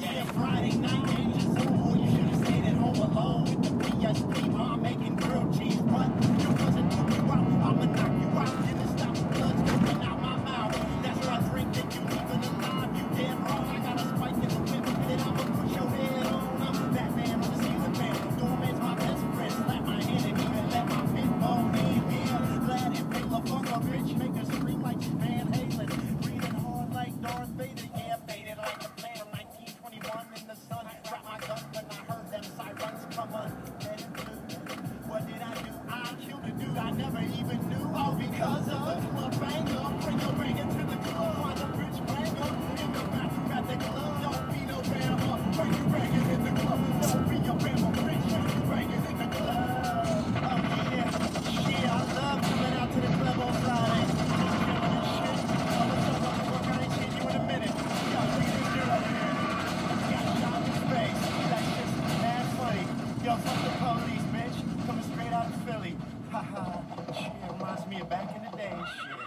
Friday night games is over. You should have stayed at home alone with the PSP mom making grilled cheese. But you wasn't talking about I'ma knock you out and then stop the blood coming out my mouth. That's why I drink that you even alive. You damn wrong. I got a spike in the whip that I'ma put your head on. I'm Batman on the ceiling fan. Doorman's my best friend. Slap my hand and even let my pit bone in here. Glad and Payla fuck a bitch. Make her scream like Van Halen. Breathing hard like Darth Vader. Yeah, faded like a plan. 1921 in the sun. Drop my gun when I heard them sirens come on. Red and blue. What did I do? I killed a dude I never even knew. All because of a club banger. Bring your banger to the club. Find a rich banger. In the bathroom at the club. Don't be no bammer. Bring your banger in the club. Don't be your bammer. Rich banger in the club. Oh yeah. Shit, I love coming out to the club on Friday. Just killing this shit. All the stuff I'm working, I ain't seen you in a minute. Yo, look at this dude over here. Got shot in the face. That shit's mad funny. Yo, fuck the police, bitch. Coming straight out of Philly. Haha. Shit reminds me of back in the day and shit.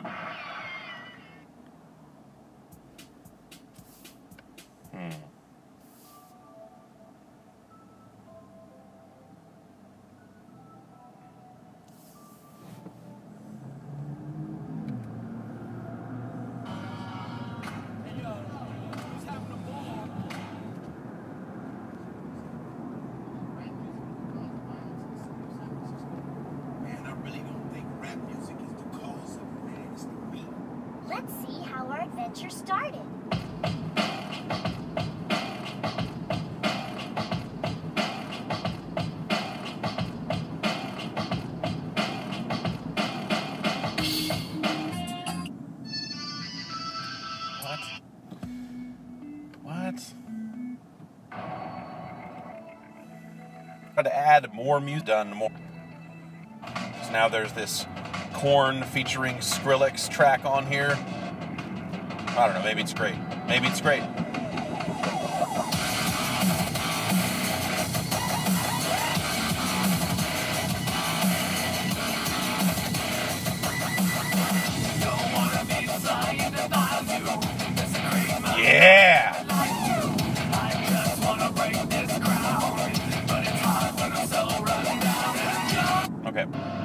Man, I really don't think rap music is the cause of it, man. It's the beat. Let's see how our adventure started. What? Try to add more music, done more. So now there's this Korn featuring Skrillex track on here. I don't know, maybe it's great. Maybe it's great. Yeah! Okay.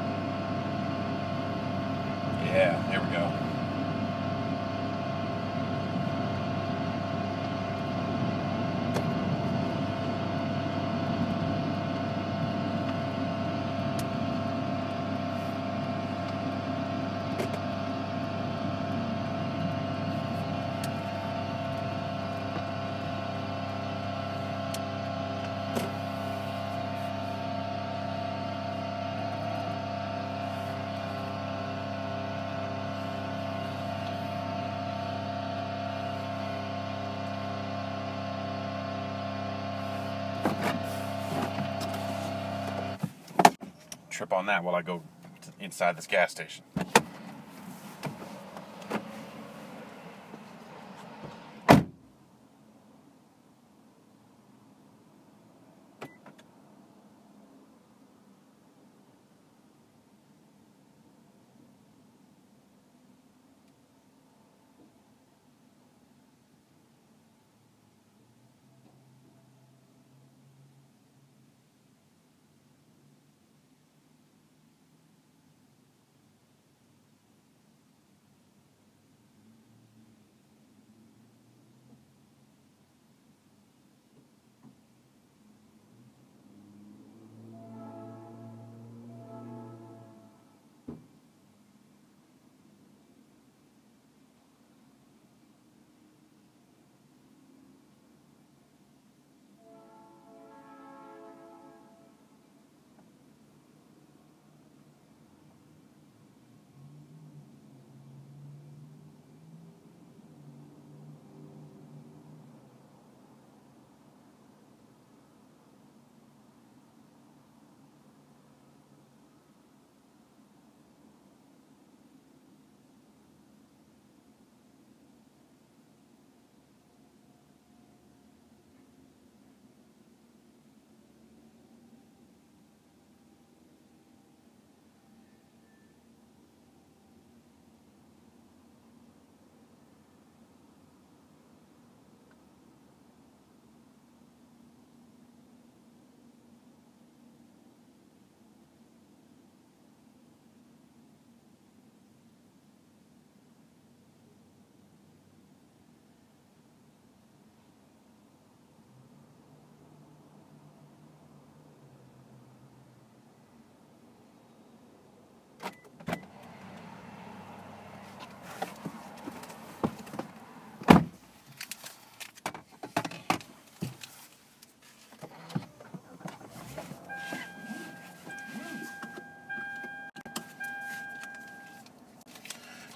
Yeah, here we go. Trip on that while I go inside this gas station.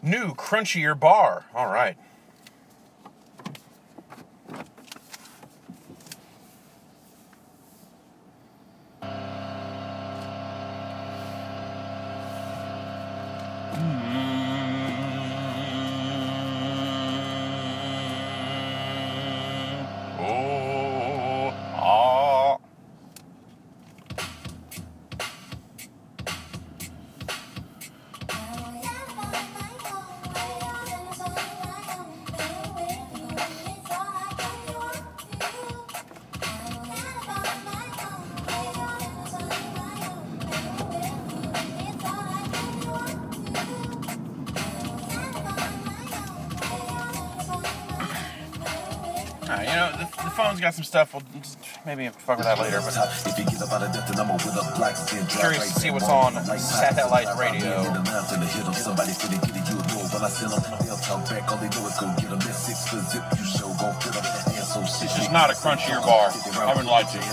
New crunchier bar. All right. You know, the phone's got some stuff. We'll just maybe fuck with that later. But curious to see what's on satellite radio. This is not a crunchier bar. I haven't lied to you.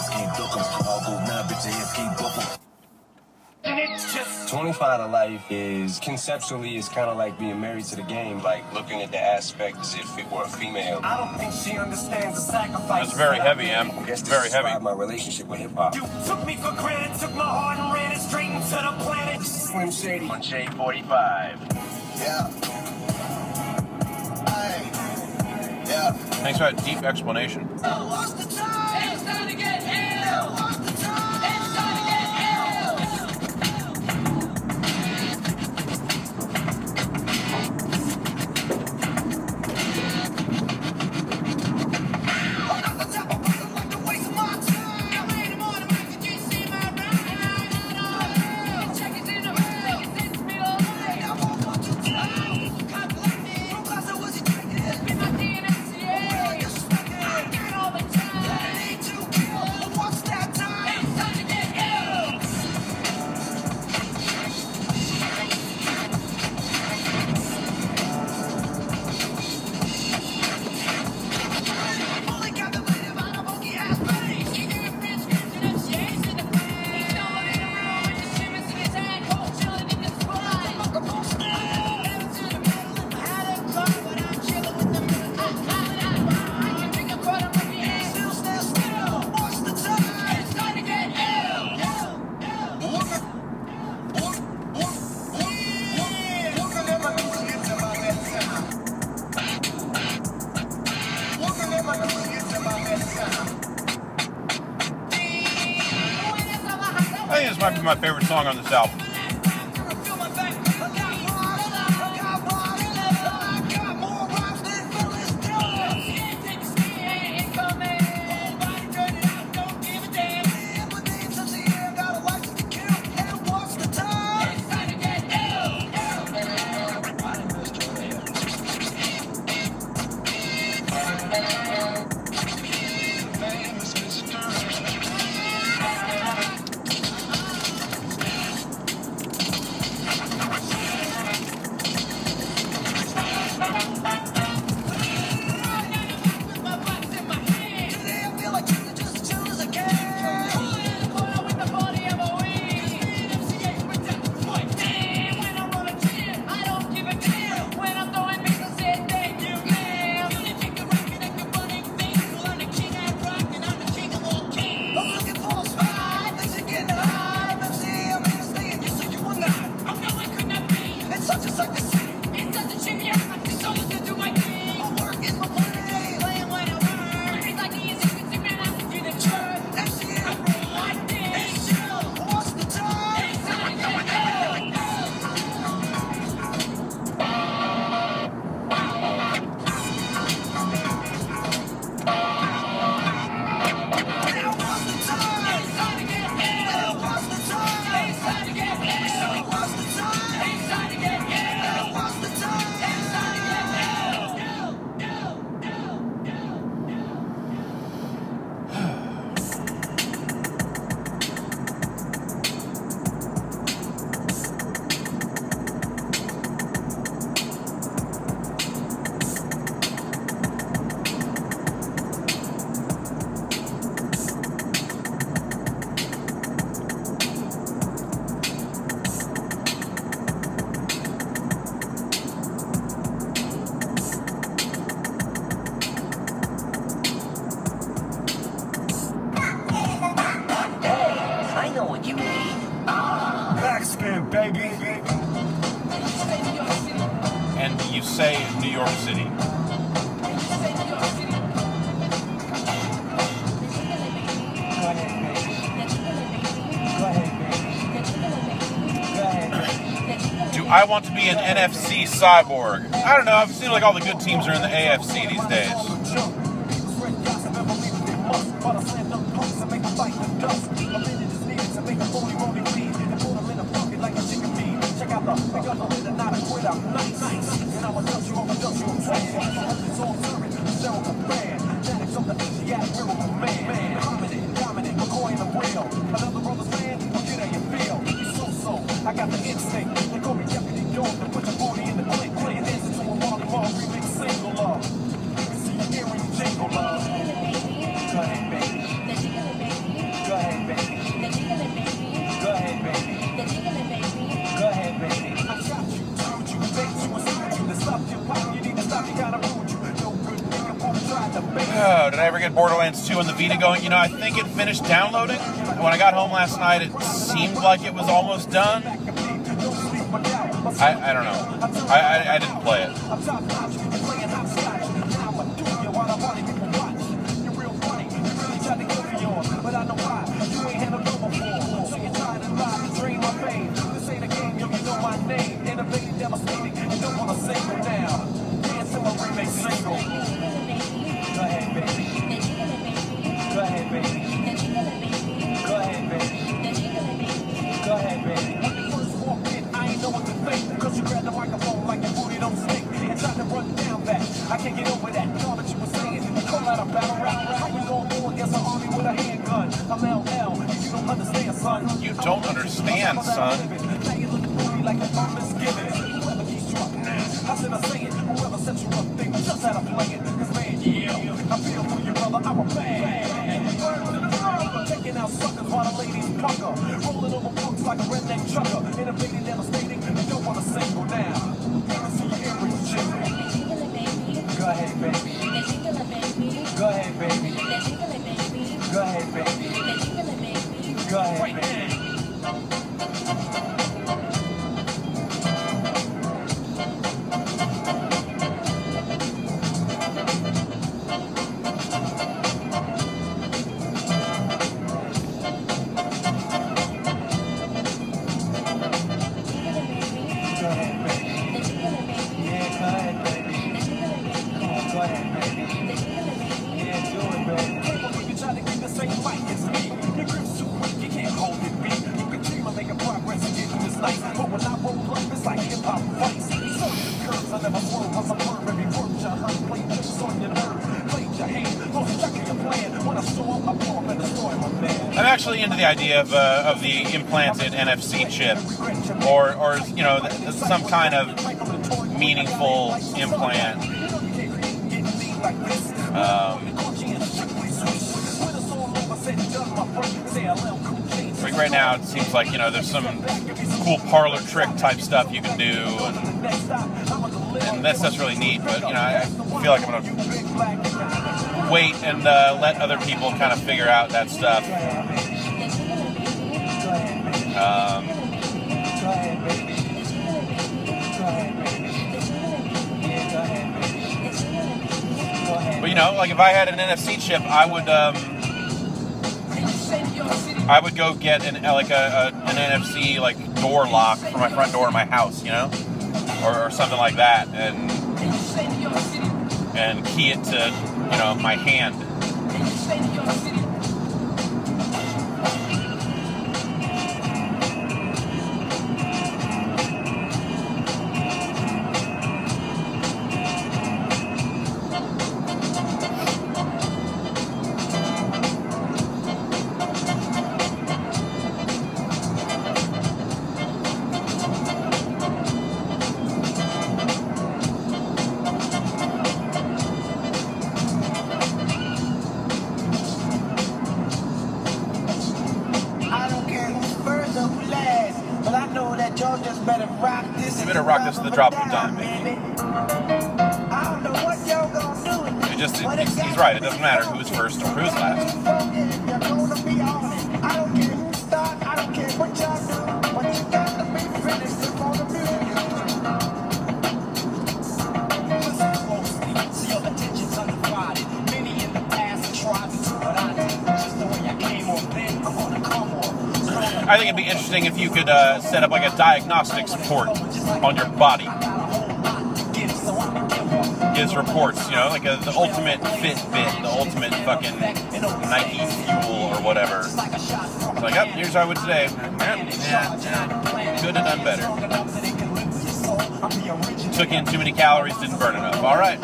25 to life is conceptually is kind of like being married to the game, like looking at the aspect as if it were a female. I don't think she understands the sacrifice. That's very heavy, Em. I guess this Very heavy. described my relationship with hip hop. You took me for granted, took my heart and ran it straight into the planet. Slim Shady On J45. Yeah. Hey. Yeah. Thanks for that deep explanation. What's the time? It's time to get ill. What's the time? It's time to get I think this might be my favorite song on this album. say New York City. Do I want to be an NFC cyborg? I don't know. It seems like all the good teams are in the AFC these days. I got the instinct. They call me Deputy Dog to put your booty in the click. Playing this into a Marley Marl remix single love. You can see you hearing you jingle love. Go ahead, baby. Go ahead, baby. Go ahead, baby. Go ahead, baby. I got you, told you, baked you, and screwed you. To stop your pop, you need to stop, you gotta rude you. No good nigga won't try to bait. Oh, did I ever get Borderlands 2 on the Vita going? You know, I think it finished downloading. When I got home last night, it seemed like it was almost done. I don't know. I didn't play it. I can't get over that. All that you were saying. You call out a battle rap. How you gonna go against an army with a handgun? I'm LL. You don't understand, son. You don't understand, son. Now you look at me like a misgiving. Whoever keeps you up now. How should I say it? Whoever set you up, think just how to play it. Cause man, yeah, I feel for you, brother. I'm a bad. Taking out suckers while the ladies pucker. Rolling over punks like a redneck trucker. Innovating, devastating. You don't wanna single now. Never see your earrings jingle. Go ahead, baby. Go ahead, baby. Go ahead, baby. Go ahead, baby. I'm actually into the idea of the implanted NFC chip, or you know, some kind of meaningful implant. Like right now, it seems like, you know, there's some cool parlor trick type stuff you can do, and that stuff's really neat. But you know, I feel like I'm gonna wait and let other people kind of figure out that stuff. But you know, like if I had an NFC chip, I would go get an NFC like door lock for my front door in my house, you know, or something like that, and key it to, you know, my hand. You better rock this to the drop of a dime, baby. He's right, it doesn't matter who's first or who's last. I think it'd be interesting if you could set up like a diagnostics port on your body. Gives reports, you know, like the ultimate Fitbit, the ultimate fucking Nike Fuel or whatever. It's like, oh, here's how I would today. Could have done better. Took in too many calories, didn't burn enough. All right.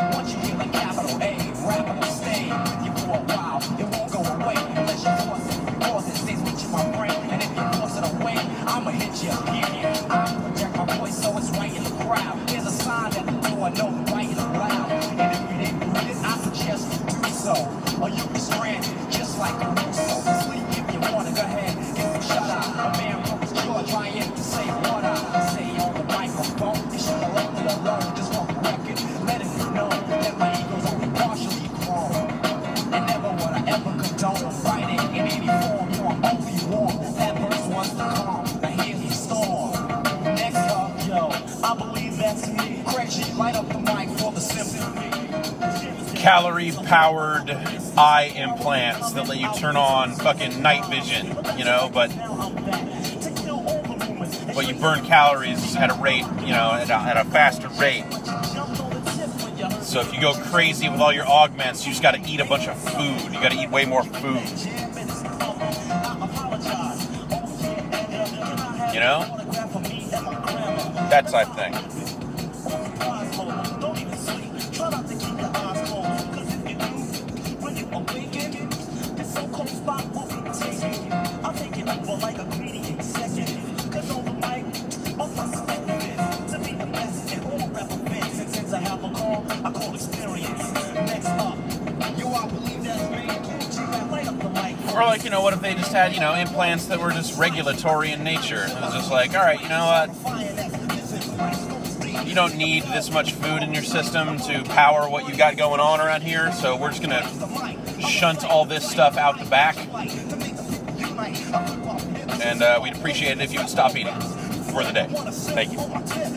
I'ma hit you, I project my voice so it's right in the crowd. There's a sign at the door, no right and loud. And if you didn't read it, I suggest you do so. Or you'll be stranded, just like a Russo. Sleep if you wanna, go ahead, get some shut eye. A man broke his jaw trying to say what I say on the microphone. You should have left it alone, just for the record. Let it be known that my ego's only partially grown. And never would I ever condone fighting in any form. You're only warm. That verse was the calm. I believe that's me. Crazy, light up the mic for the symphony. Calorie-powered eye implants that let you turn on fucking night vision, you know, but you burn calories at a rate, you know, at a faster rate. So if you go crazy with all your augments, you just got to eat a bunch of food. You got to eat way more food. You know? That type thing. Or like, you know, what if they just had, you know, implants that were just regulatory in nature? It was just like, all right, you know what? You don't need this much food in your system to power what you got going on around here, so we're just gonna shunt all this stuff out the back. And we'd appreciate it if you would stop eating for the day. Thank you.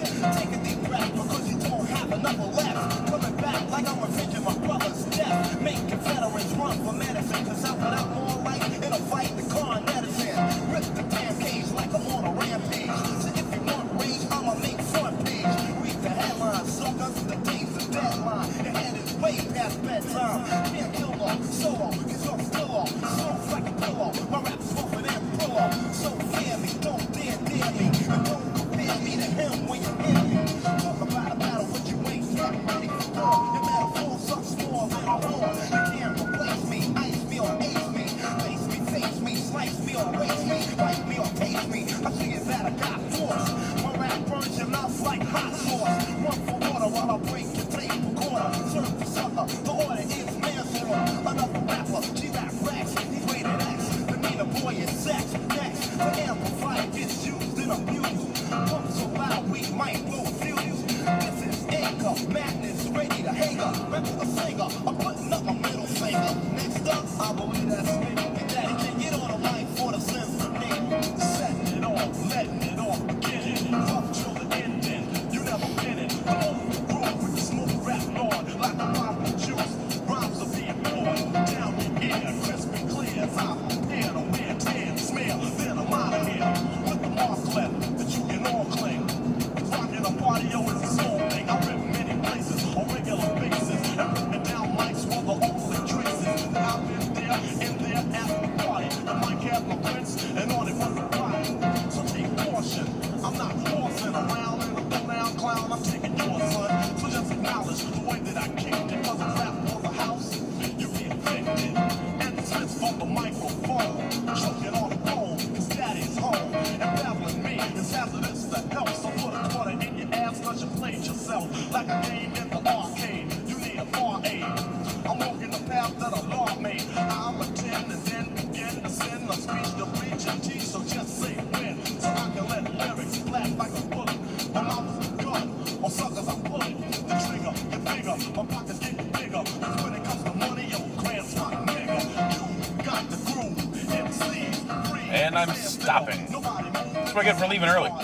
And I'm stopping. That's what I get for leaving early.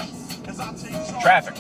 Traffic.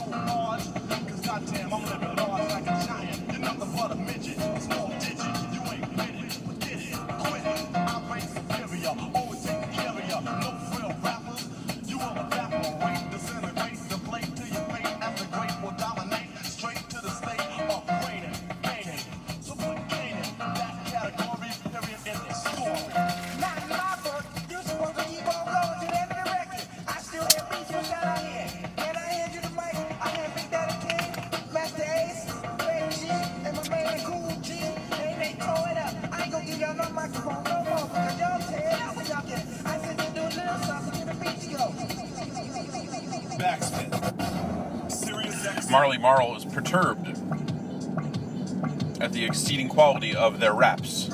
Marley Marl is perturbed at the exceeding quality of their raps.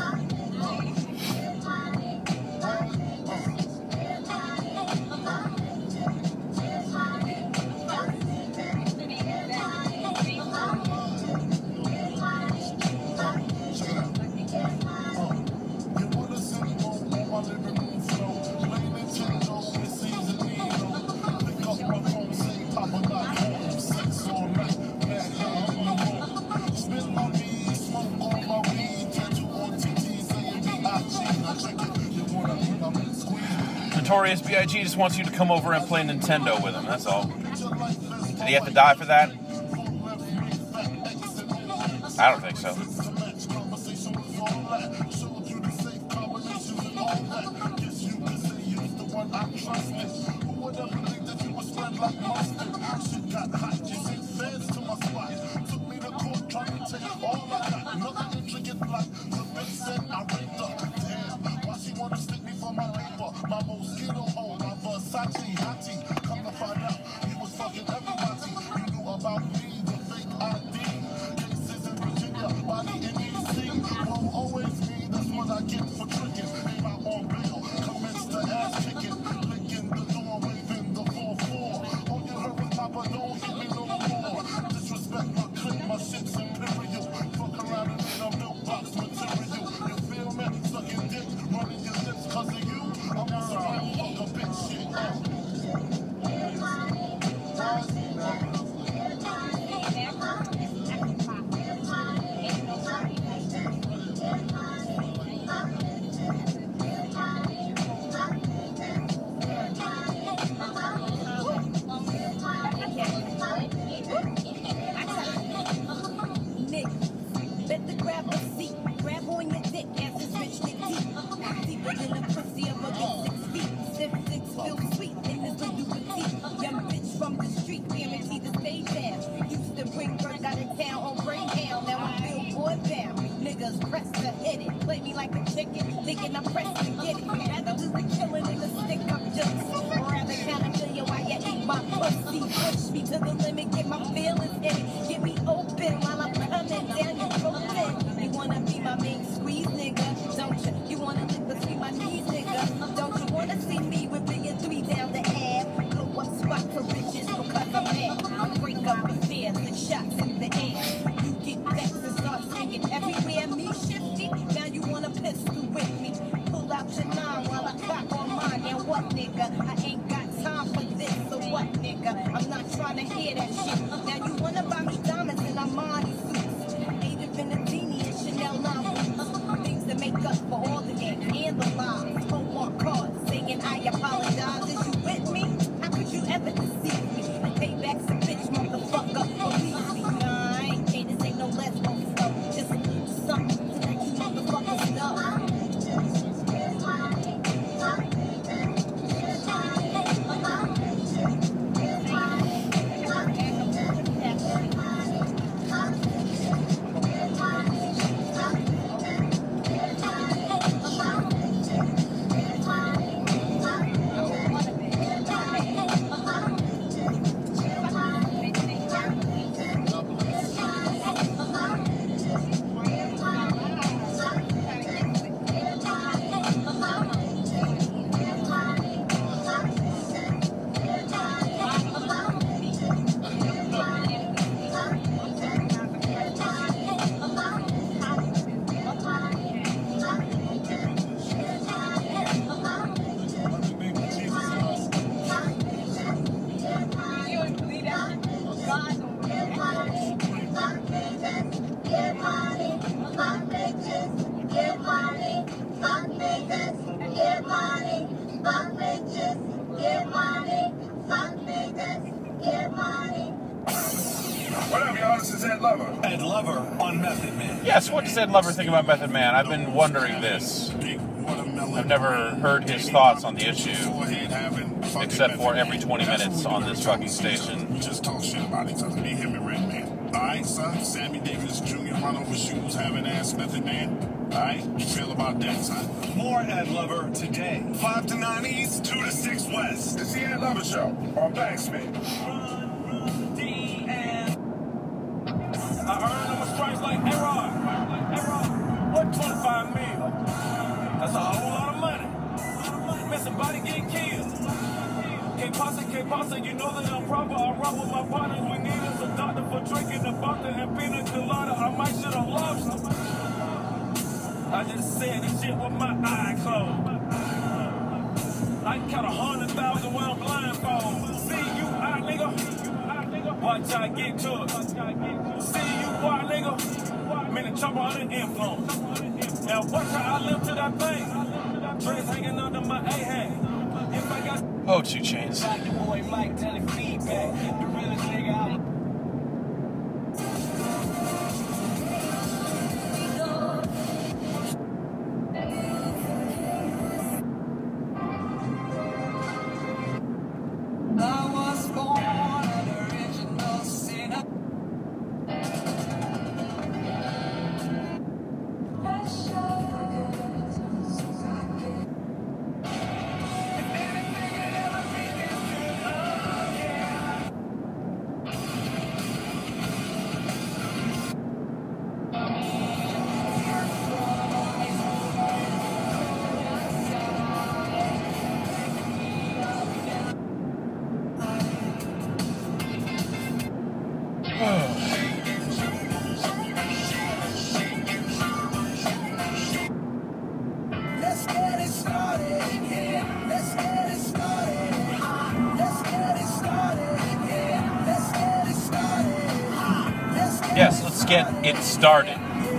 Notorious B.I.G. just wants you to come over and play Nintendo with him, that's all. Did he have to die for that? I don't think so. Ed Lover on Method Man. Yes, what does Ed Lover think about Method Man? I've been wondering this. I've never heard his thoughts on the issue, except for every 20 minutes on this fucking station. We just talk shit about each other, me, him, and Redman. Alright, son? Sammy Davis Jr. run over shoes, having ass Method Man. Alright, you feel about that, son? More Ed Lover today. 5 to 9 East, 2 to 6 West. It's the Ed Lover Show on Backspin. I earned them a stripes like A-Rod. What 25 mil? That's a whole lot of money. Man, somebody get killed. K-Pasa, you know that I'm proper. I run with my partners. We need us a doctor for drinking the vodka and pina colada. I might should have lost them. I just said this shit with my eye closed. I can count 100,000 when I'm blindfold. See you, eye nigga. Watch I get to it. See you, why nigga. Man, the chopper under influence. Now watch how I live to that thing. Dress hanging under my A-hand. If I got Oh, 2 Chainz. like the boy Mike telling feedback. The realest nigga out. I was born an original sinner. Let's get it started, yeah. Let's get it started. Let's get it started, yeah. Let's get it started. Let's get Yes, let's get it started.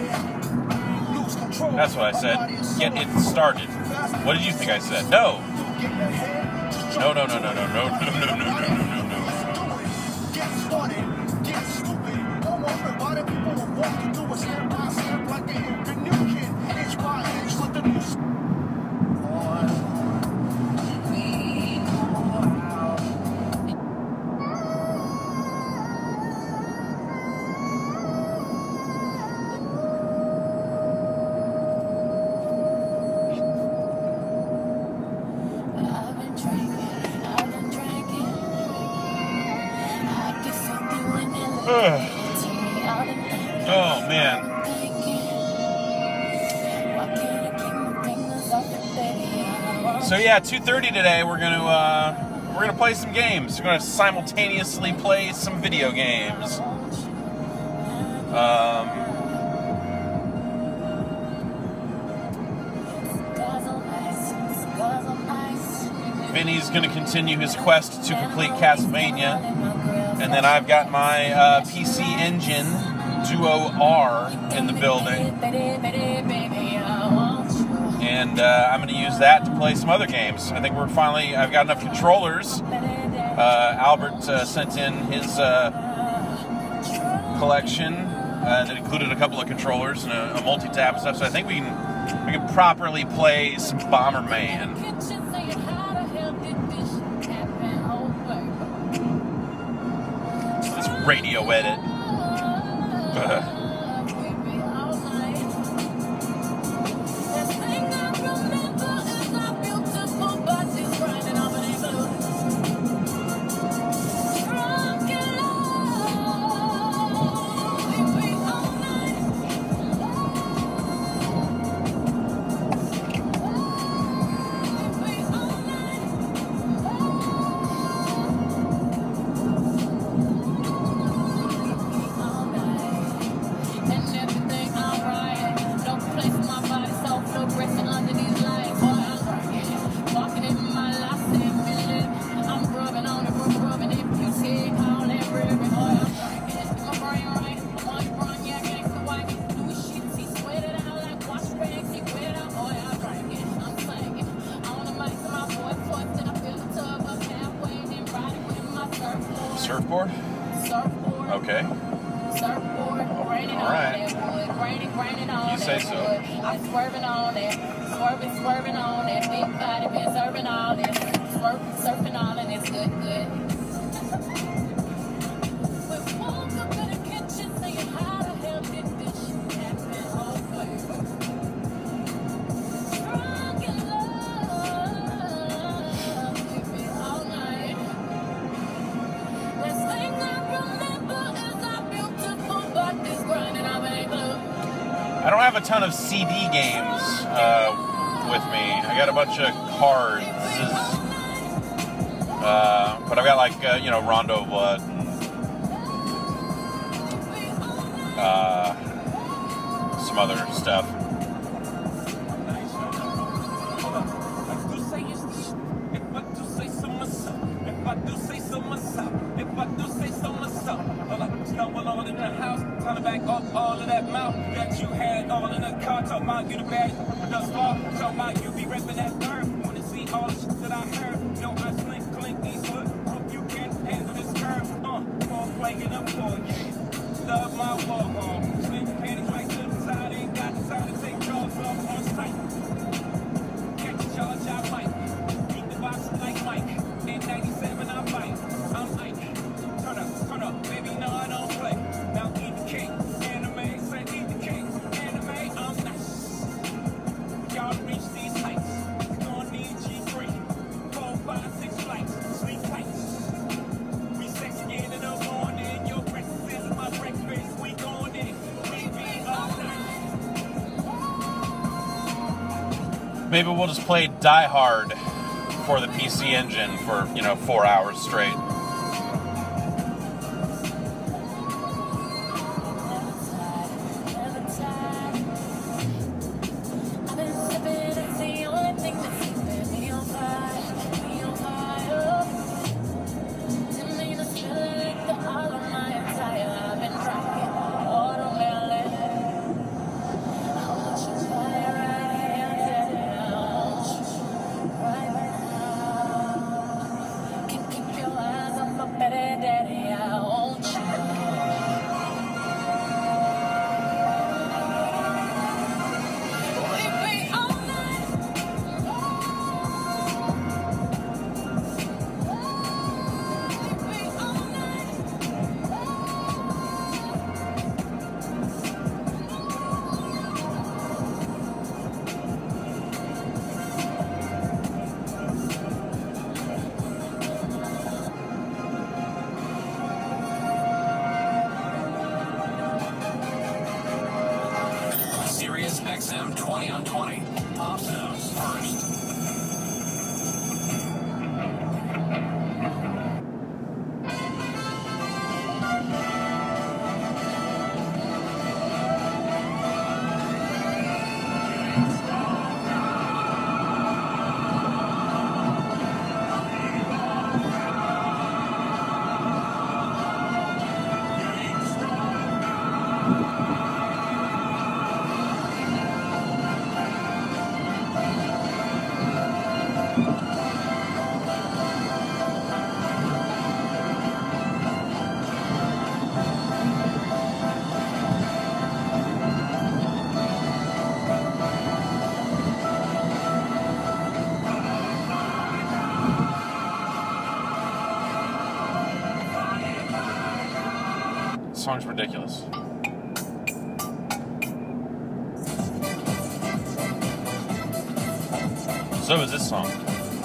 That's what I said. Get it started. What did you think I said? No. No, no, no, no, no, no, no, no, no, no, no, no, no. Get started, get stupid. Don't worry about it. People will walk you through a step by step like they hit the new kid. Inch by inch with the new. I've been drinking. I get something when you look to me. I've been thinking. Oh, man. Why can't I keep my fingers off the baby? So yeah, 2:30 today. We're gonna play some games. We're gonna simultaneously play some video games. Vinny's gonna continue his quest to complete Castlevania, and then I've got my PC Engine Duo R in the building, and I'm going to use that to play some other games. I think I've got enough controllers. Albert sent in his collection that included a couple of controllers and a multi-tap and stuff, so I think we can properly play some Bomberman. This radio edit. Surfboard? Surfboard. Okay. Surfboard, raining All on right. that wood, raining on You say that so. wood. I'm swerving on that, swerving on that big body, been serving all this, surfing all and it's good. We woke up in the kitchen saying, how the hell did this shit happen? Oh, baby. have a ton of CD games with me. I got a bunch of cards. But I've got like, you know, Rondo of Blood. Some other stuff. Turn back up all of that mouth that you had all in the car. Talk about you the bad, thus far. Talk about you be repping that nerve. Wanna see all the shit that I heard. No, I slink, clink, Eastwood. Hope you can handle this curve. Ball playing up for you. Love my war home. Slip panties right to the side. Ain't got the time to take jaws off on sight. Catch a charge, I might. Keep the box like Mike. In 97, I fight. I'm Ike. Turn up, baby, no, I don't play. Now eat the cake, anime, say eat the cake, anime, I'm nice. Y'all reach these heights, gonna need G3, 4, 5, 6 flights, sleep tight. We sex again in the morning, your breakfast is my breakfast, we going in, we be all night. Maybe we'll just play Die Hard for the PC Engine for, you know, 4 hours straight. XM 20 on 20. Pop sounds first. This song's ridiculous. So is this song.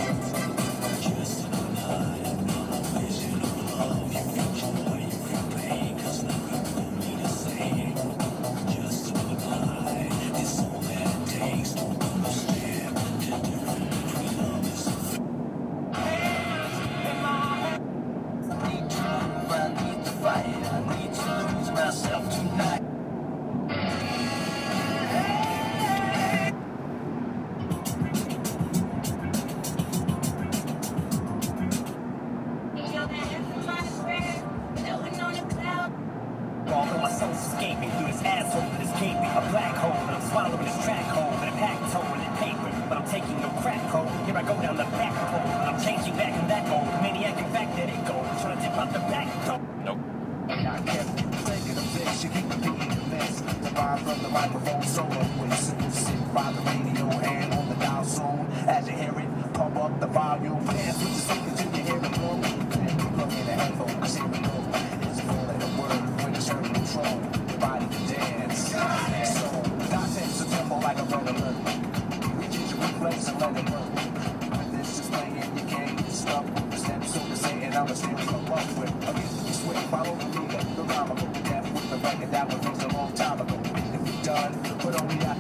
Escaping through this asshole that is gaping. A black hole, and I'm swallowing this track hole. And a packed hole in paper, but I'm taking no crack hole. Here I go down the back hole, and I'm changing back in that hole. Maniac, in fact, that it goes. Trying to dip out the back door. Nope. I kept thinking of this, you keep repeating the miss. The vibe from the microphone solo with sit by the radio and on the dial zone. As you hear it, pump up the volume. Dance with the speaker till you hear it blow. And you plug in the headphones, here we go. It's a four-letter word when it's under control. Your body can dance. So, nonsense, a tempo like a brother. Reach into your place and let it work. When this is playing, you can't get stuck. The steps so to say, and I'ma still come up with. Against the swing, follow the leader. The rhyme, I go to death with the record that was mixed a long time ago. If we done, put on the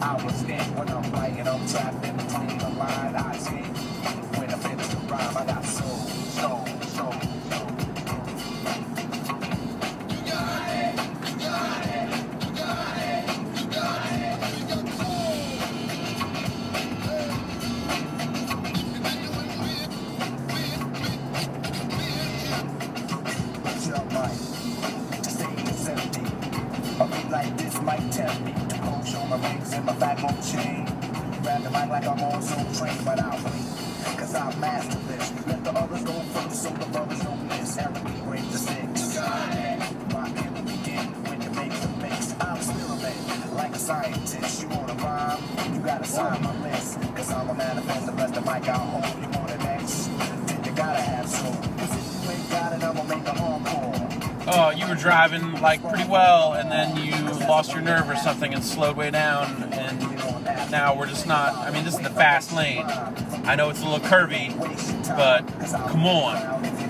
I was dead when I'm writing, I'm trapped in between the line. I escape when I finish the rhyme. I got soul. Like this might tell me to go show my rings and my fat gold chain. Grab the mic like I'm on Soul Train, but I'll wait, cause I master this. Let the others go first so the brothers don't miss. Eric brings the six. Rock in the begin when you make the mix. I'm experimenting like a scientist. You wanna rhyme? You gotta sign my list. Cause I'm a manifest, the rest of the mic I'll hold. You want it next? Then you gotta have soul. Cause if you ain't got it, I'ma make an encore. Oh, you were driving like pretty well, and then you lost your nerve or something and slowed way down, and now we're just not. I mean, this is the fast lane. I know it's a little curvy, but come on.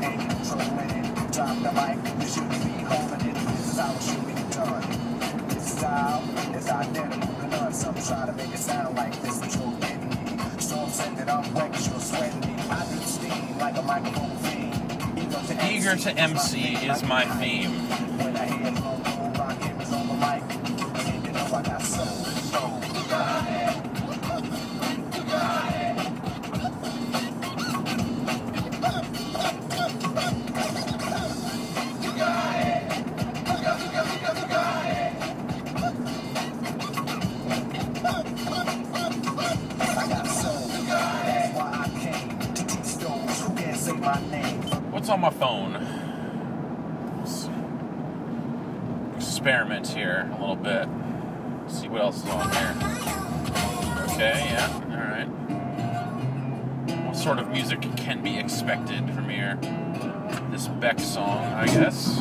Some try to make it sound like this, but you're getting me. So I'm sending up wet cause you're sweating me. I do steam like a microphone fiend. Eager to MC is my theme. When I hear low rock cameras on the mic, and you know I got soul. You got it. You got it. You got it. You got it. I got soul. That's why I came to teach those who can't say my name. What's on my phone? Let's experiment here a little bit. See what else is on here. Okay, yeah, alright. What sort of music can be expected from here? This Beck song, I guess.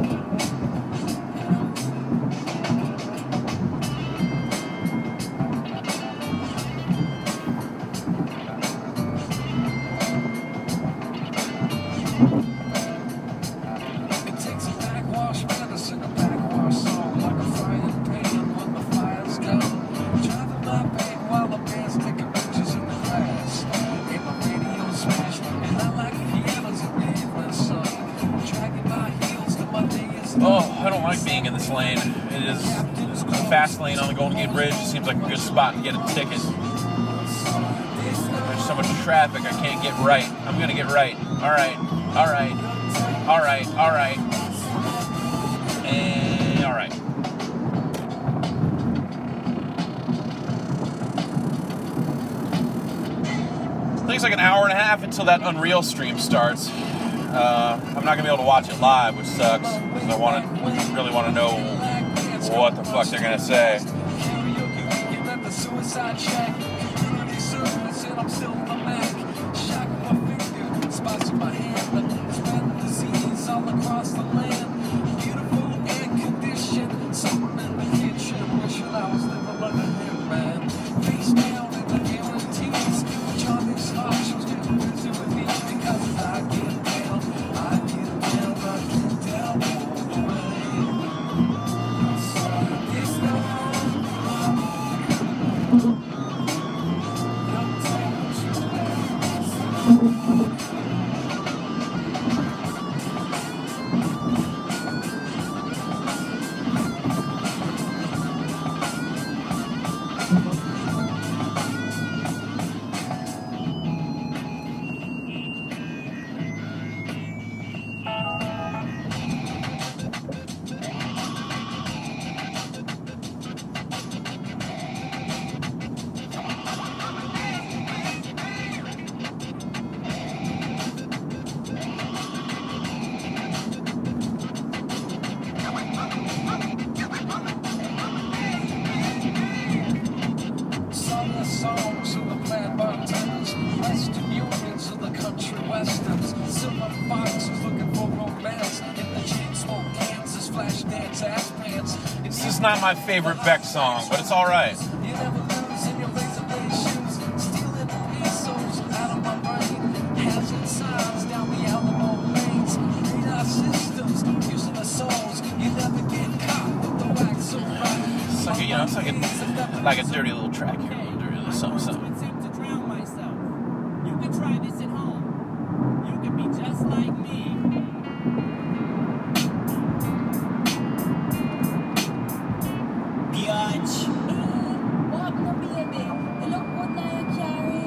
Oh, I don't like being in this lane. It is a fast lane on the Golden Gate Bridge. It seems like a good spot to get a ticket. There's so much traffic, I can't get right. I'm gonna get right. Alright, alright, alright, alright. And alright. I think it's like an hour and a half until that Unreal stream starts. I'm not gonna be able to watch it live, which sucks, because I really want to know what the fuck they're gonna say. This is not my favorite Beck song, but it's alright. It's like a dirty little track here. Dirty little something. To drown myself. You can try this at home. You can be just like me. Biatch. Wag na baby. Look what na you carry.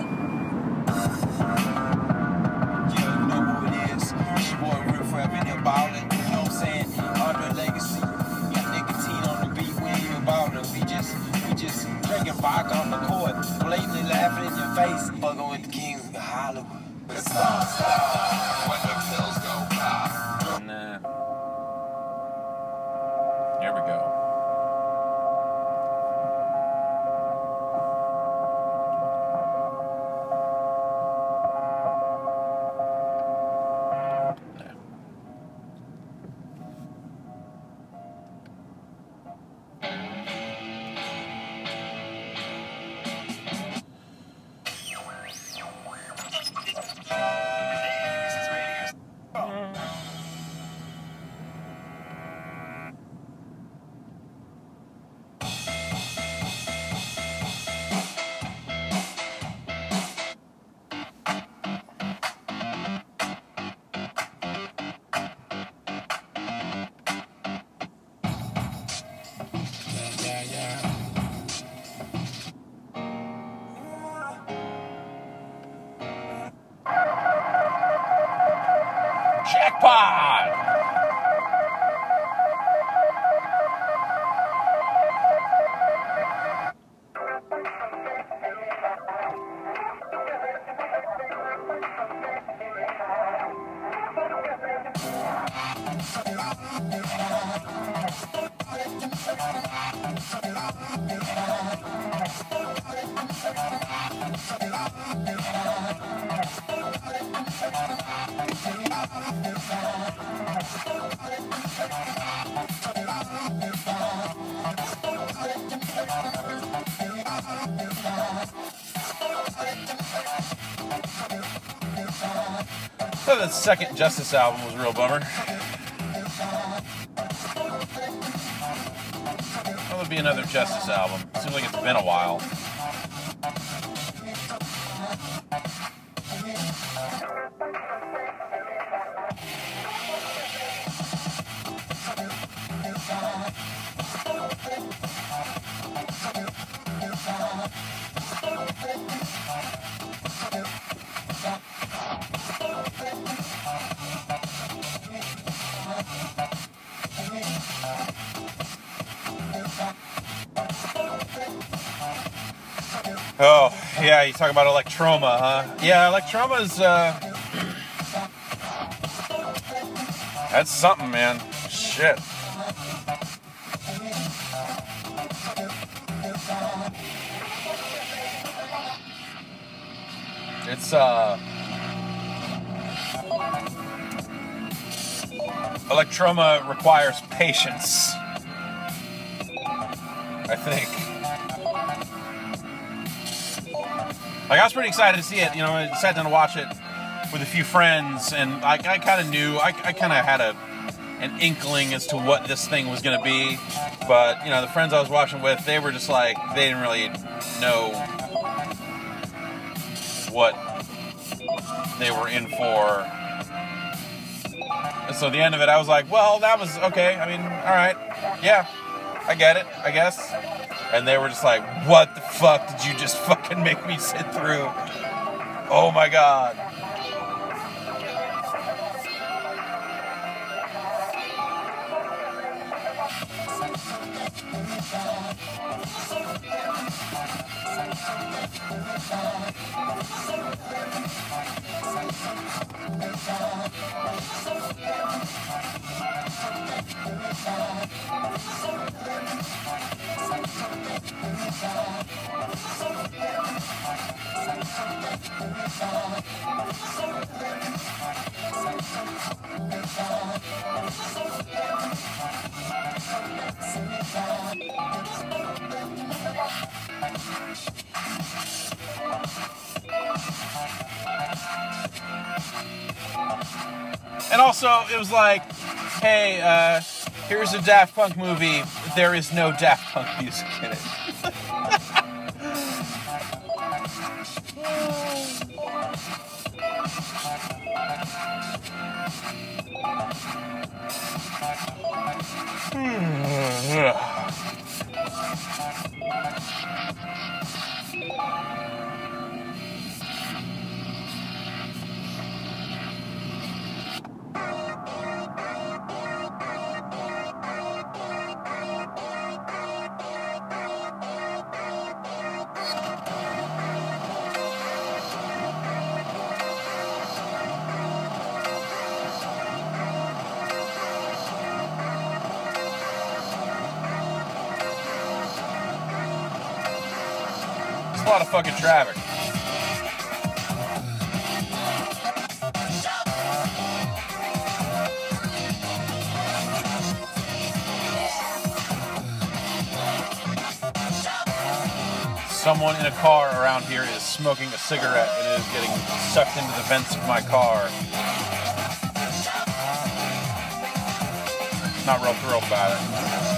Yeah, you know who it is. It's your boy Riff Rapping here ballin'. You know what I'm saying? Under Legacy. Got nicotine on the beat. We ain't even ballin'. We just drinking vodka on the court. Blatantly laughing in your face. Fucking with the Kings of Hollywood. When the pills go pop. Nah. Here we go. Jackpot! So the second Justice album was a real bummer. There'll be another Justice album. Seems like it's been a while. Oh, yeah, you talk about Electroma, huh? Yeah, Electroma's, that's something, man. Shit. It's, Electroma requires patience, I think. Like, I was pretty excited to see it. You know, I sat down to watch it with a few friends, and I kind of knew, I kind of had an inkling as to what this thing was going to be. But, you know, the friends I was watching with, they were just like, they didn't really know what they were in for. And so at the end of it, I was like, well, that was okay. I mean, all right. Yeah, I get it, I guess. And they were just like, what the fuck did you just fucking make me sit through? Oh my God. And also, it was like, hey, here's a Daft Punk movie. there is no Daft Punk music in it. A lot of fucking traffic. Someone in a car around here is smoking a cigarette and it is getting sucked into the vents of my car. Not real thrilled about it.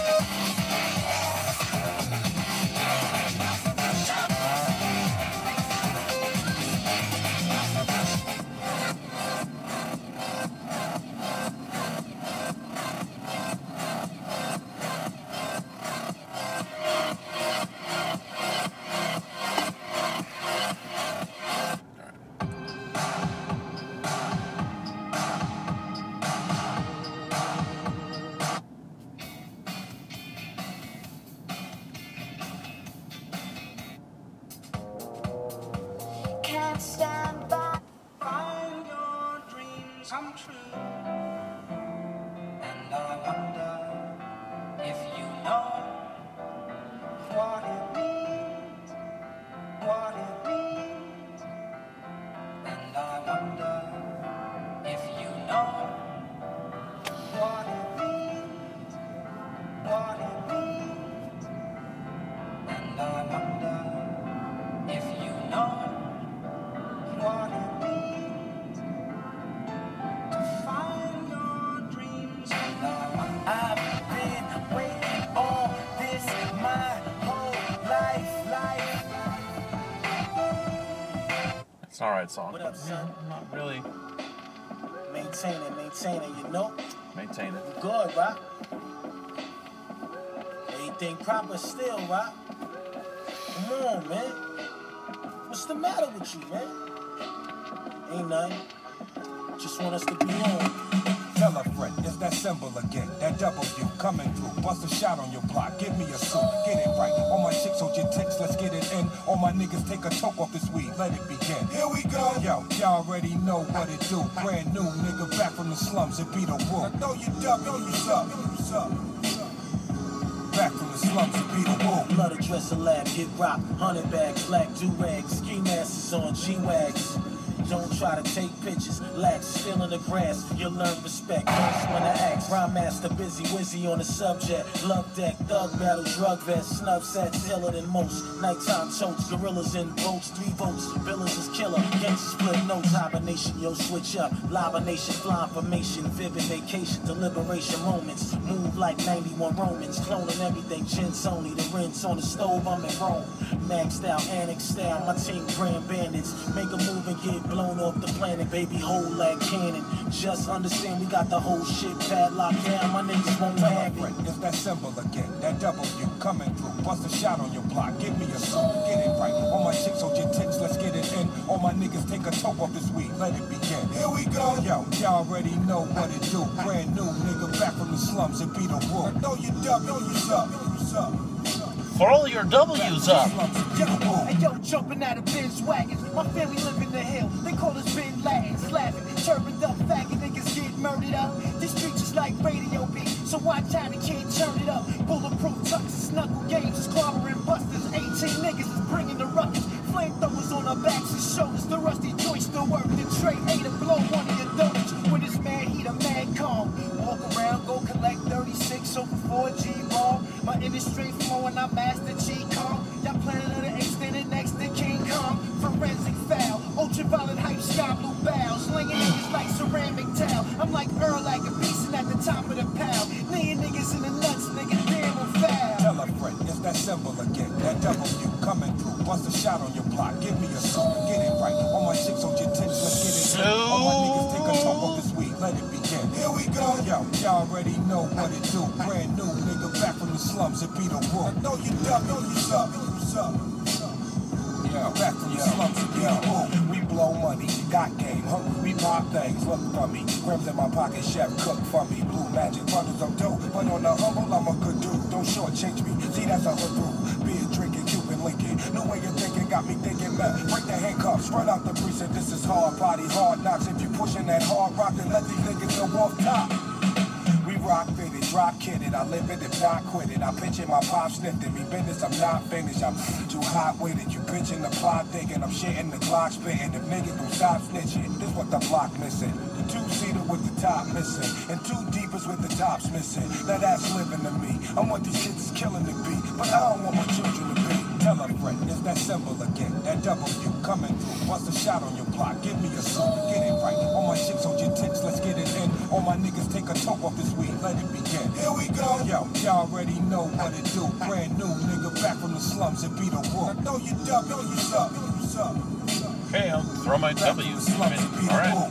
Can't stand by. Find your dreams come true. And I wonder if you know what it means, what it means. And I wonder if you know what it means, what it means. And I wonder if you know what it means to find your dreams. I've been waiting on this my whole life. It's an alright song. What up, son? Not really. Maintaining, you know? Maintain it. You good, right? Everything proper still, right? Come on, man. What's the matter with you, man? Ain't nothing. Just want us to be on. Tell a friend, it's that symbol again. That W coming through. Bust a shot on your block. Give me a suit. Get it right. All my chicks hold your ticks. Let's get it in. All my niggas take a toke off this weed. Let it begin. Here we go. Yo, y'all already know what it do. Brand new nigga back from the slums. It be the woo. Know you dumb. Know you suck. Back from the slums. It be the woo. Blood a dresser lab, get rock, 100 bags, black do-rags, ski masks on G-Wags. Don't try to take pictures, lax, still in the grass. You'll learn respect, first when I ask. Rhyme master, busy, wizzy on the subject. Love deck, thug battle, drug vest, snub sets, iller than most. Nighttime totes, gorillas in boats, 3 votes. Billers is killer, gangsters split notes. Hibernation, yo, switch up. Libernation, fly formation, vivid vacation, deliberation moments. Move like 91 Romans, cloning everything, gents only. The rinse on the stove, I'm in Rome. Maxed out, annex style, my team grand bandits. Make a move and get blown off the planet, baby, hold like cannon. Just understand we got the whole shit padlocked down, my niggas won't have it. It's that symbol again, that W coming through. Bust a shot on your block, give me a suit, get it right. All my chicks hold your ticks, let's get it in. All my niggas take a toke off this weed, let it begin. Here we go. Yo, y'all already know what it do. Brand new nigga back from the slums, it be the woo. Know you dumb, know you suck. For all your W's up. Hey yo, jumping out of Benz wagons. My family live in the hill. They call us Bin Laden, slapping, turbaned up, faggot niggas get murdered up. These streets is like radio beat, so watch out and can't turn it up. Bulletproof tucks, snuggle games, is clobbering busters. 18 niggas is bringing the ruckus. Flamethrowers on our backs and shoulders. The rusty joints still work. The tray A to blow one of your donuts. When it's mad heat, I'm mad calm. Walk around, go collect 36 over 4G ball. My industry flowing, I master G-Con. Y'all planet of the extended next to King Kong. Forensic foul, ultraviolet hype, sky blue bows. Slinging niggas like ceramic towel. I'm like Earl like a beast at the top of the pile. Laying niggas in the nuts, nigga, damn I'm foul. symbol again. That W coming through. Bust a shot on your block. Give me a suit. Get it right. All my chicks on your tits. Let's get it in. All my niggas take a talk off this weed. Let it begin. Here we go. Yo, y'all already know what it do. Brand new nigga back from the slums. It be the wolf. No, you dumb. No, you suck. You suck. Yeah, back from the slums. It be the wolf. We blow money. Got game. Hungry. We pop things. Look for me. Crumbs in my pocket. Chef cook for me. Blue magic. Bundles of dope. But on the humble, I'm a good dude. Don't shortchange me. See, that's a hood rule. Beer drinking, Cuban linking. New way of thinking got me thinking, man. Break the handcuffs. Run out the precinct. This is hard body, hard knocks. If you pushing that hard rock, then let these niggas go off top. We rock fitted, drop kidded. I live it if not quit it. I pitch it, my pop sniffed it. Me business, I'm not finished. I'm too hot with it. You bitching the plot thinking I'm shitting the Glock spitting. If niggas don't stop snitching, this what the block missing. The two-seater with the top missing. And two deepers with the tops missing. That ass living to me. I want these kids killing the beat. But I don't want my children to be. Tell a friend, it's that symbol again. That W coming through. Bust a shot on your block. Give me a suit. Get it right. All my chicks on your tits. Let's get it in. All my niggas take a talk off this weed. Let it begin. Here we go. Yo, y'all already know what it do. Brand new nigga back from the slums. It be the wolf. No, you dumb. No, you suck. You suck. Okay, I'll throw my W. All right.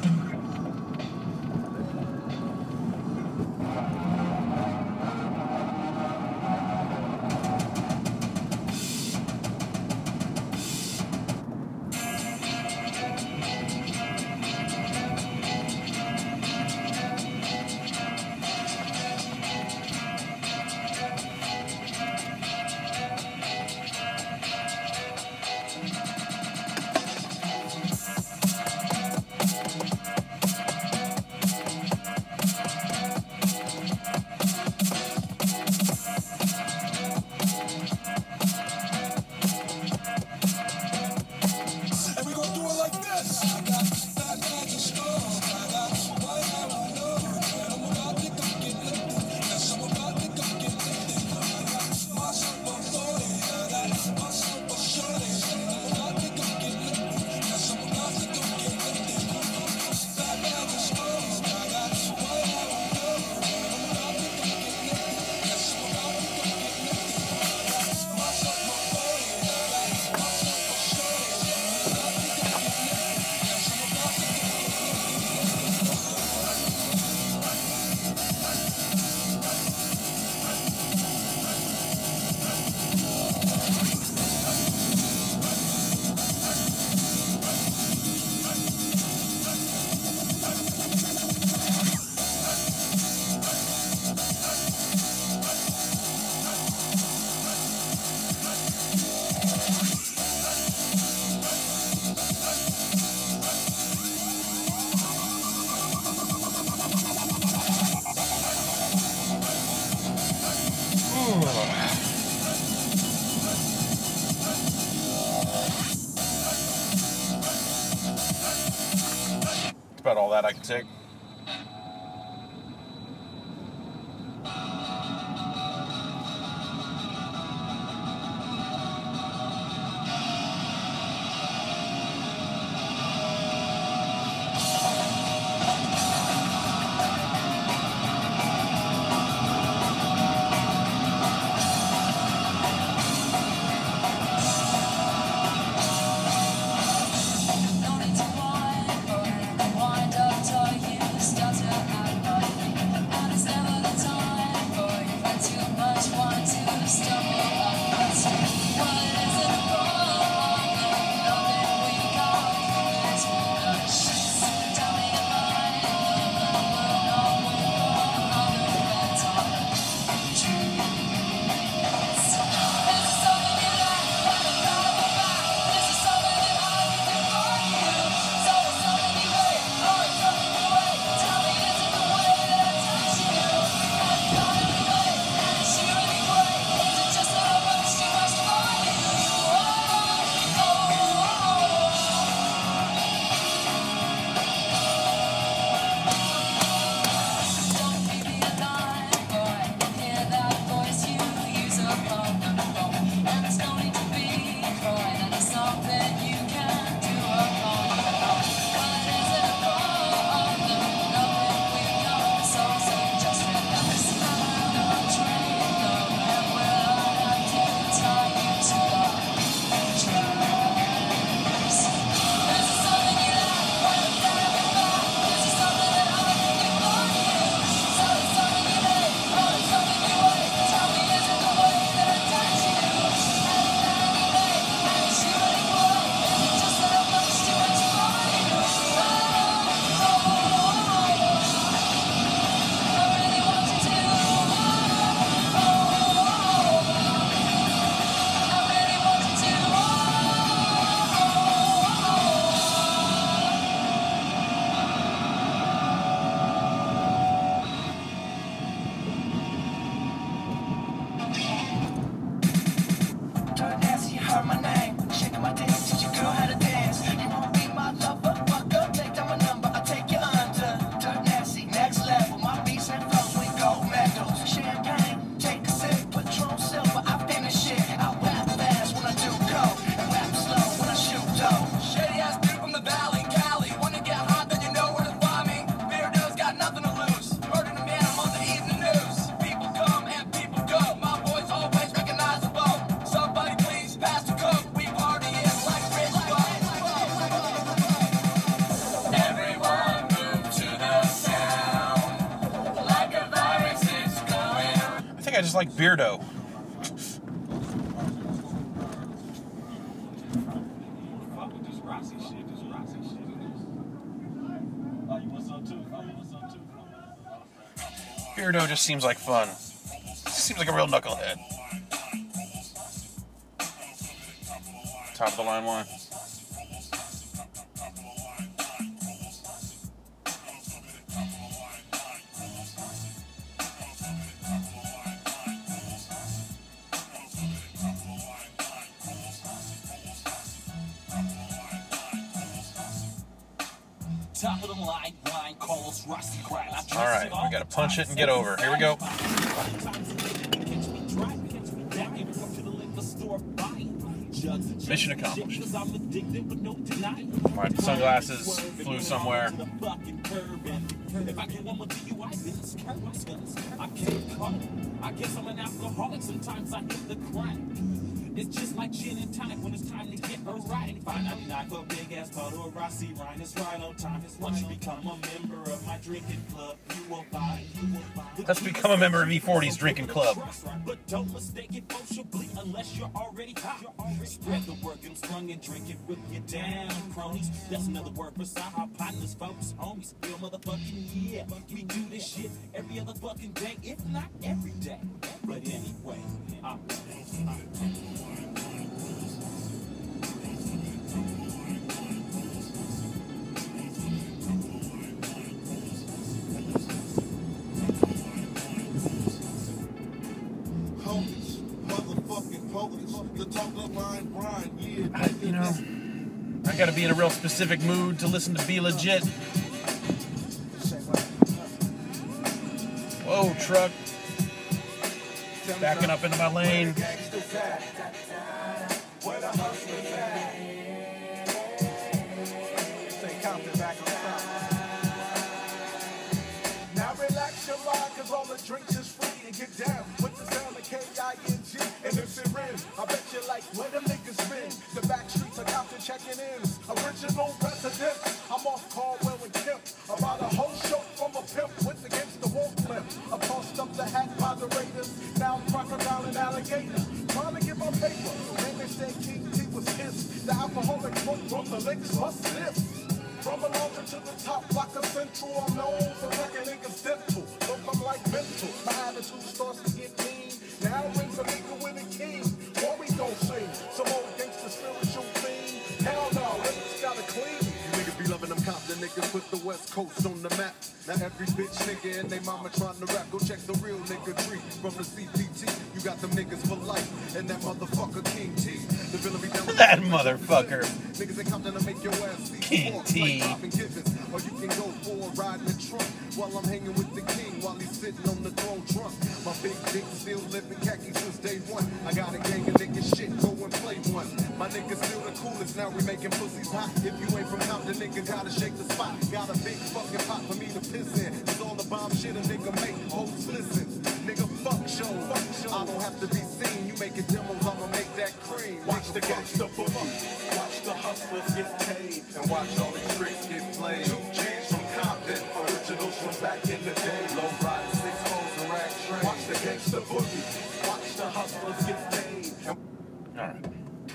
That's about all that I can take. Wind up, tell you think I just like Beardo. Beardo just seems like fun. Seems like a real knucklehead. Top of the line one. Top of the line, Carlos Rossi grind. All right, we gotta punch it and get over. Here we go. Mission accomplished. My sunglasses flew somewhere. If I get one more DUI, then it's curse. I can't call it. I guess I'm an alcoholic. Sometimes I hit the crack. It's just like gin and tonic when it's time to get a right. $5.99 for a big ass bottle of Rossi Rhine. It's right on time. Once you become a member of my drinking club, you will buy. Let's become a member of E40's drinking club. But don't mistake it sociably unless you're already hot. Spread the word and slung and drink it with your damn cronies. That's another word for our partners, folks, homies. Real motherfucking yeah. We do this shit every other fucking day, if not every day. But anyway, You know, I gotta be in a real specific mood to listen to Be Legit. Whoa, truck. Backing up into my lane. Now relax your mind, cause all the drinks is free, and get down with the sound of K-I-N-G. And if it rings, I bet you like where them niggas been. The back streets are Compton checking in. Original residents. I'm off Caldwell and Kemp. About a whole show from a pimp with against the wall flip. I tossed up the hat by the Raiders. Now I'm crocodile and alligator. Trying to get my paper. And they said King T was his. The alcoholic smoke from the links must this. From a launcher to the top, like a central, I'm known for wrecking niggas dental. Look, I'm like mental. My attitude starts to get mean. Now rings a nigga with a king. Worry don't sing. Some old gangster spiritual thing. Hell no, niggas gotta clean. You niggas be loving them Compton niggas, put the West Coast on the map. Now every bitch nigga and they mama trying to rap. Go check the real nigga tree from the CPT. You got them niggas for life. And that motherfucker King T. The villain be down with that motherfucker. Niggas ain't Compton to make your ass see King T. Or you can go for a ride in the trunk while I'm hanging with the king while he's sitting on the throne trunk. My big dick still living khaki since day one. I got a gang of niggas shit, go and play one. My niggas still the coolest, now we making pussies hot. If you ain't from Compton, nigga gotta shake the spot. Got a big fucking pot for me to piss in. It's all the bomb shit a nigga make. Hoes listen, nigga fuck show. I don't have to be seen. You making demos, I'ma make that cream. Watch the gangsta boogie. Watch the hustlers get paid. And watch all these tricks get played. 2 G's from Compton. Originals from back in the day. Low riding 6 hoes and rag train. Watch the gangsta boogie. Watch the hustlers get paid. All right.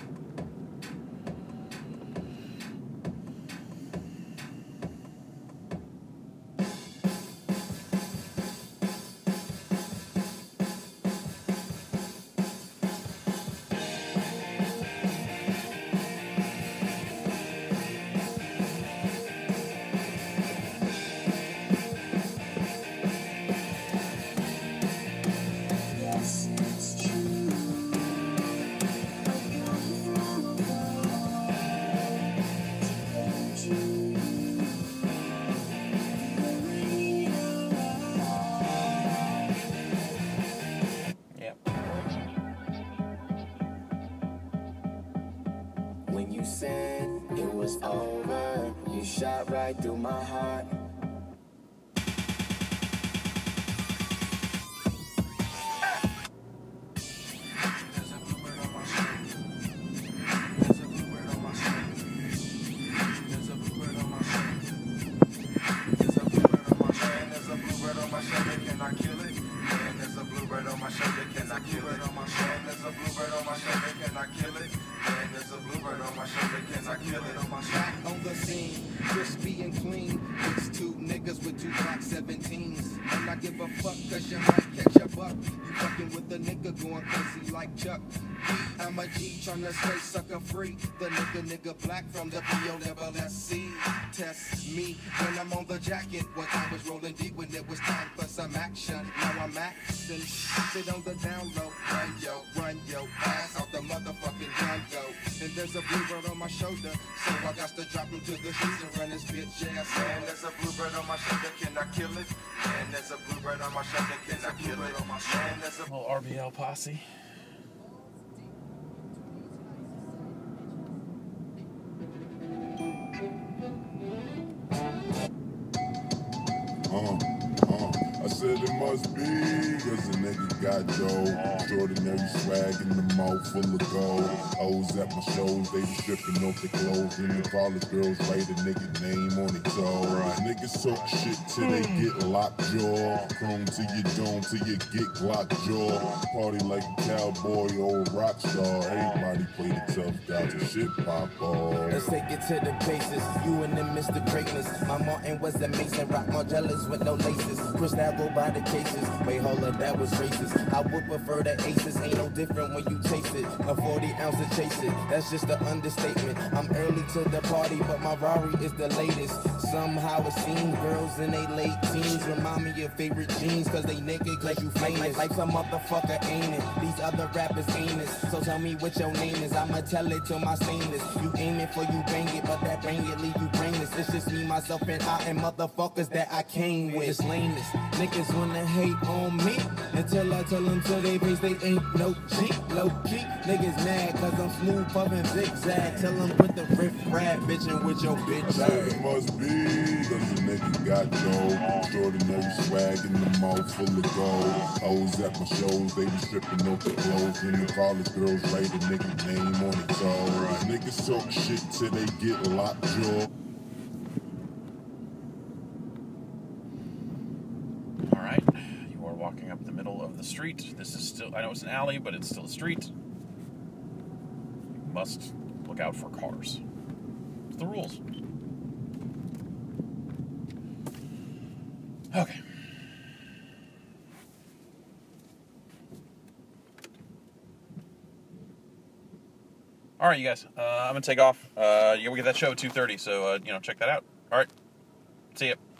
When you said it was over, you shot right through my heart. There's a blue bird on my shoulder, can I kill it? And there's a blue bird on my shoulder. I kill it? Man, there's a bluebird on my shoulder, can I kill it? Back on the scene, crispy and clean. It's two niggas with two black 17s. And I give a fuck cause you might catch a buck. You fucking with a nigga going crazy like Chuck. I'm a G tryna stay sucker free. The nigga black from the POSC. Test me when I'm on the jacket. When I was rolling deep when it was time for some action. Now I'm axing. Sit on the down low. Run yo ass out the motherfucking Django. And there's a bluebird on my shoulder, so I got to drop him to the streets and run his bitch ass. Man, there's a bluebird on my shoulder, can I kill it? Man, there's a bluebird on my shoulder, can I kill it? Man, there's a little RBL posse. I said it must be, cause a nigga got dough. Extraordinary swag in the mouth full of gold. Hoes at my shows, they be stripping off their clothes. And the college girls write a nigga name on their toe. Niggas talk shit till they get lockjaw. Chrome to your dome till you get Glock jaw. Party like a cowboy or a rock star. Everybody play the tough guy till shit pop off. Let's take it to the basis. You and them Mr. Greatness. My Martin was amazing. Rock Margellas with no laces. Chris that go by the cases. Wait, hold up, that was racist. I would prefer the aces. Ain't no different when you taste it. A 40 ounce to chase it. That's just an understatement. I'm early to the party, but my Rari is the latest. Somehow it seems girls in they late teens remind me of favorite jeans. Cause they naked, cause you famous. Like some motherfucker ain't it. These other rappers ain't it. So tell me what your name is. I'ma tell it to my stainless. You aim it for you bang it, but that bang it leave you brainless. It's just me, myself, and I, and motherfuckers that I came with. It's lameness. Niggas wanna hate on me until I tell them to they face they ain't no G, low key. Niggas mad cause I'm smooth puffin' zigzag. Tell them with the riff rap bitchin' with your bitch. I said it must be, cause a nigga got dough. Extraordinary swag in the mouth full of gold. Hoes at my shows, they be stripping off their clothes. And the college girls write a nigga name on their toe. Niggas talk shit till they get lockjaw. Alright, you are walking up the middle of the street. This is still, I know it's an alley, but it's still a street. You must look out for cars. It's the rules. Okay. Alright, you guys, I'm gonna take off. We'll get that show at 2:30, so, check that out. Alright, see ya.